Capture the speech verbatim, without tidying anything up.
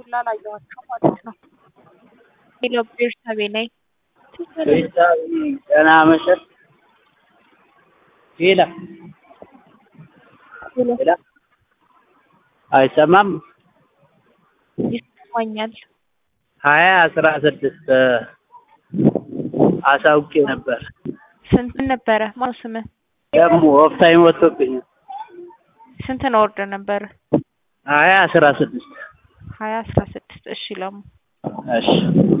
ሁላ ላየኋቸው ማለት ነው። ሄሎ ቤርሳቤ ነኝ። ቤርሳቤ ደህና መሸት። ሄላ ሄላ አይሰማም? ይሰማኛል። ሀያ አስራ ስድስት አሳውቄ ነበር። ስንት ነበረ? ማን ስምህ? ደግሞ ኦፍ ታይም ወጥቶብኛል። ስንት ነው ኦርደር ነበር? ሀያ አስራ ስድስት ሀያ አስራ ስድስት እሺ ለሙ እሺ